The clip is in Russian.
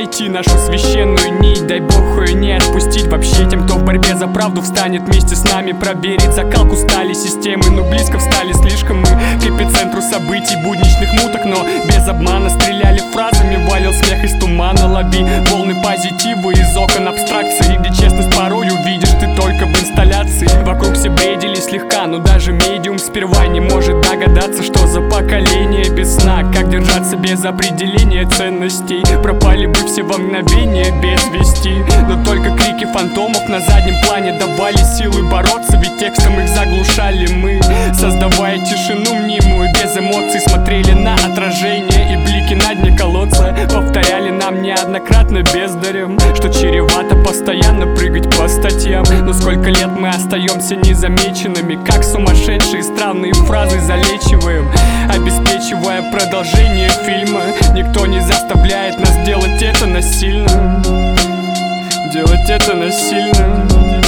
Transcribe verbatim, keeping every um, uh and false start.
найти нашу священную нить. Дай Бог ее не отпустить вообще тем, кто в борьбе за правду встанет вместе с нами. Проверить закалку стали системы, но близко встали слишком мы к эпицентру событий будничных муток. Но без обмана стреляли фразами, валил смех из тумана. Лови волны позитива из окон абстракции, где честность порой увидишь ты только в инсталляции. Вокруг все бредили слегка, но даже медиум сперва не может догадаться, что за поколение без сна. Как держаться без определения ценностей? Пропали бы все во мгновение без вести. Но только крики фантомов на заднем плане давали силы бороться, ведь текстом их заглушали мы, создавая тишину мнимую. Без эмоций смотрели на отражение и блики на дне колодца. Повторяли нам неоднократно бездарем, что чревато постоянно прыгать по статьям. Но сколько лет мы остаемся незамеченными, как сумасшедшие странные фразы залечиваем, обеспечивая продолжение фильма. Никто не заставляет нас делать это насильно, делать это насильно.